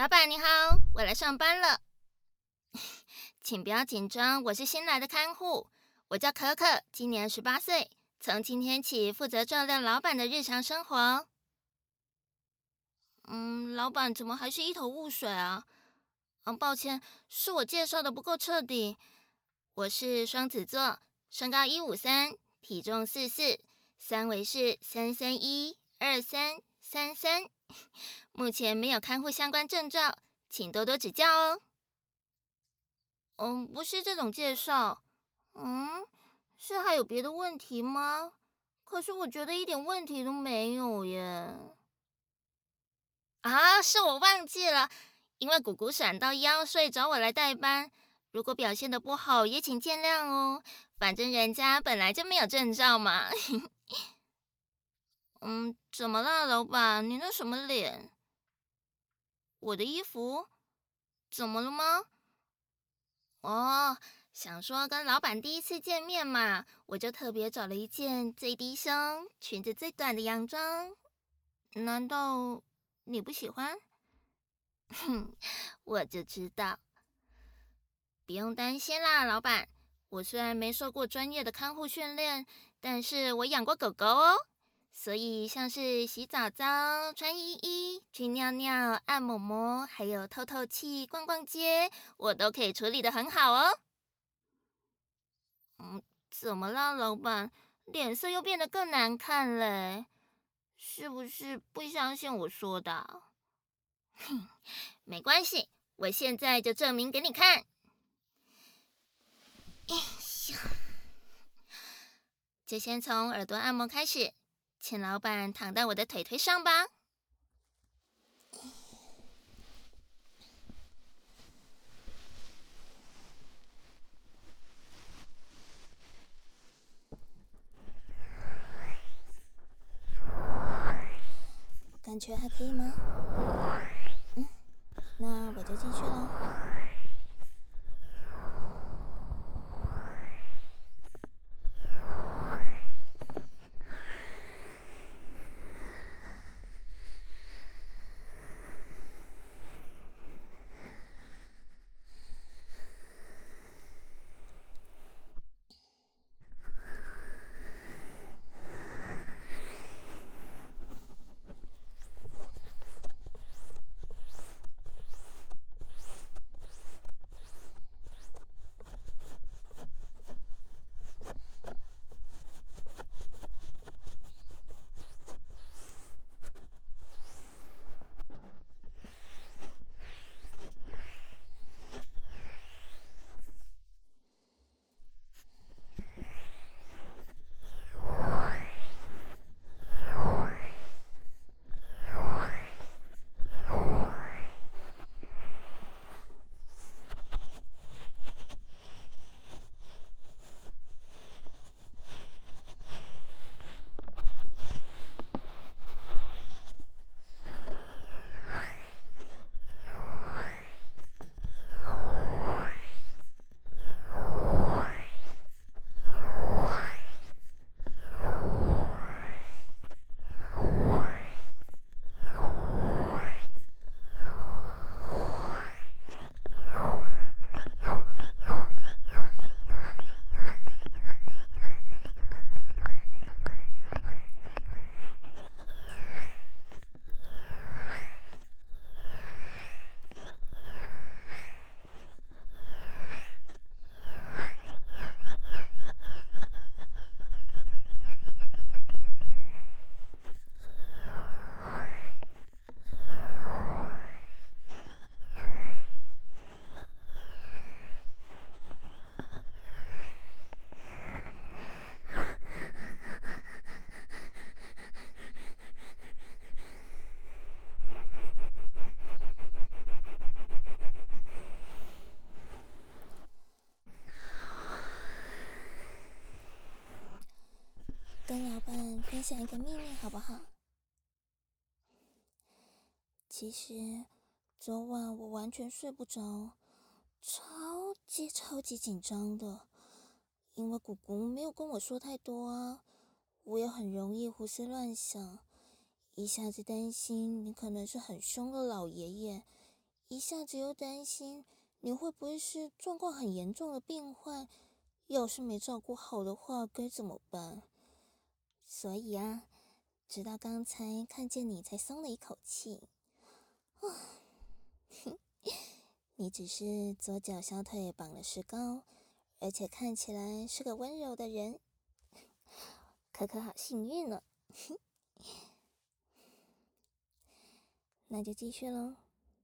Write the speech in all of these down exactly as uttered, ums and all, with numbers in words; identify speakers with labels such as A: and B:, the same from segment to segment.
A: 老板你好，我来上班了。请不要紧张，我是新来的看护，我叫可可，今年十八岁，从今天起负责照料老板的日常生活。嗯，老板怎么还是一头雾水啊？嗯，抱歉，是我介绍的不够彻底。我是双子座，身高一五三，体重四四，三围是三三一二三三三，目前没有看护相关证照，请多多指教哦。嗯，不是这种介绍。嗯，是还有别的问题吗？可是我觉得一点问题都没有耶。啊，是我忘记了，因为姑姑闪到腰，所以找我来代班。如果表现的不好，也请见谅哦。反正人家本来就没有证照嘛。嗯，怎么了，老板？你那什么脸？我的衣服？怎么了吗？哦，想说跟老板第一次见面嘛，我就特别找了一件最低胸、裙子最短的洋装。难道你不喜欢？哼，我就知道。不用担心啦，老板。我虽然没受过专业的看护训练，但是我养过狗狗哦，所以像是洗澡澡、穿衣衣、去尿尿、按摩摩，还有透透气、逛逛街，我都可以处理得很好哦。嗯，怎么啦，老板？脸色又变得更难看嘞，是不是不相信我说的啊？哼，没关系，我现在就证明给你看。就先从耳朵按摩开始，请老板躺在我的腿腿上吧。感觉还可以吗？嗯，那我就进去了。跟老板分享一个秘密好不好？其实昨晚我完全睡不着，超级超级紧张的，因为姑姑没有跟我说太多啊，我也很容易胡思乱想，一下子担心你可能是很凶的老爷爷， 一下子又担心你会不会是状况很严重的病患，要是没照顾好的话该怎么办？所以啊，直到刚才看见你才松了一口气。你只是左脚小腿绑了石膏，而且看起来是个温柔的人，可可好幸运呢。那就继续喽。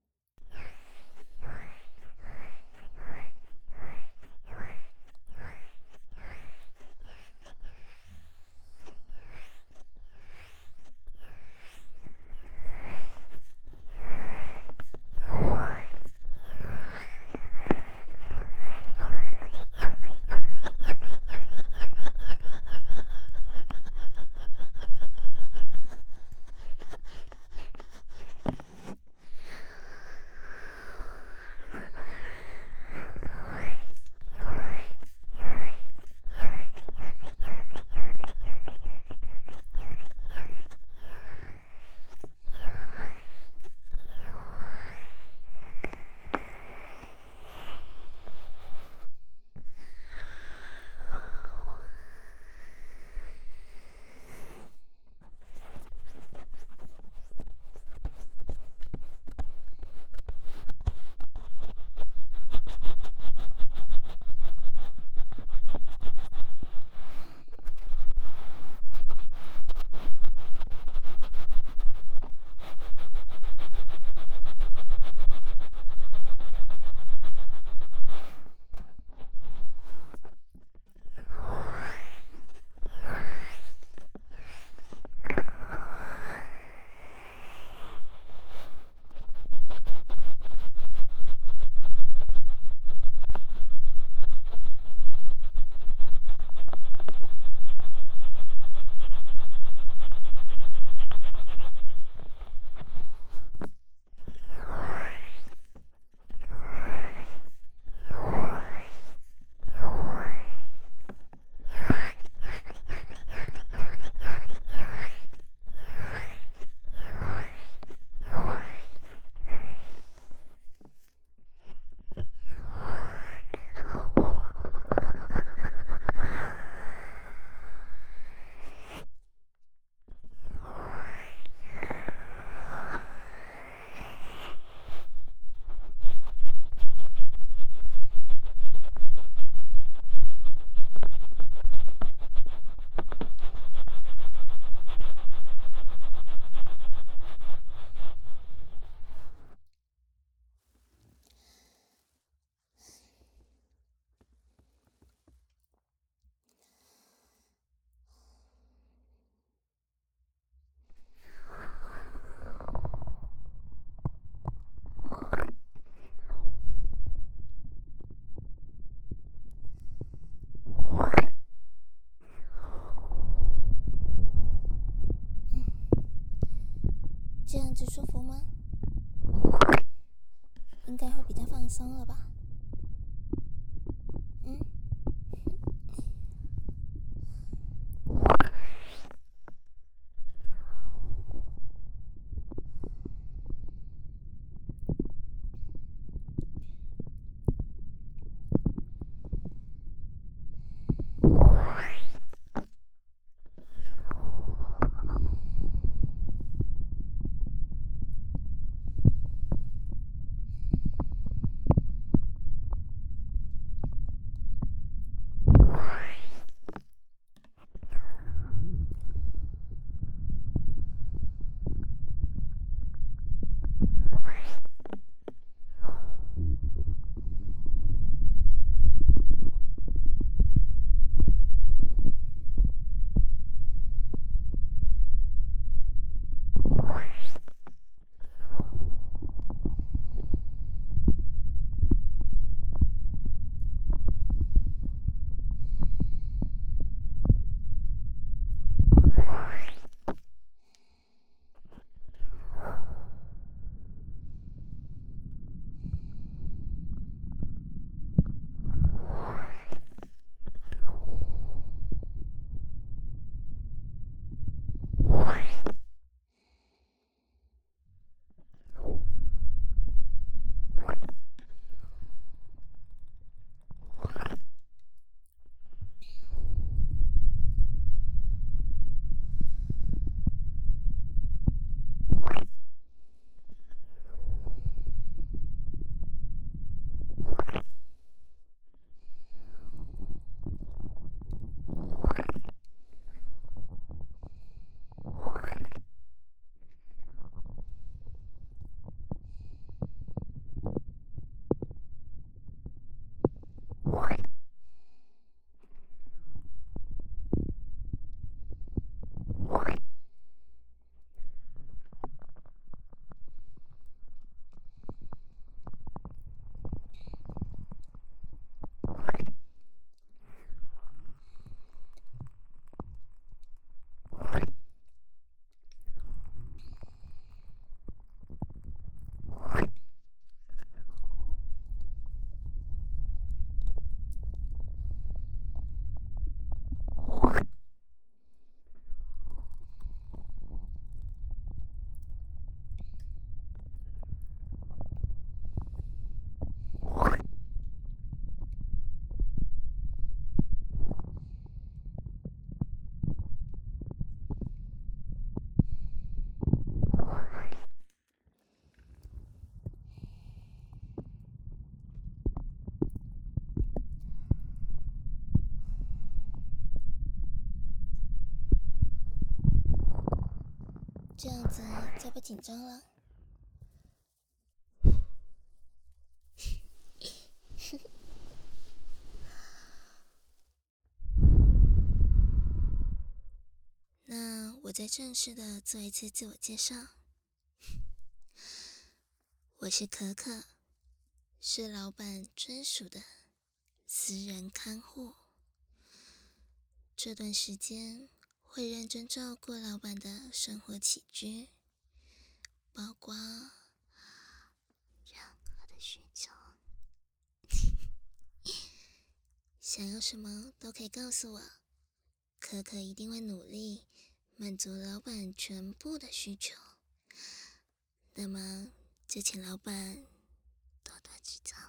A: 这样子舒服吗？应该会比较放松了吧？嗯。 这样子就不紧张了。那我再正式的做一次自我介绍。我是可可，是老板专属的私人看护。这段时间会认真照顾老板的生活起居，包括任何的需求。想要什么都可以告诉我，可可一定会努力满足老板全部的需求。那么就请老板多多指教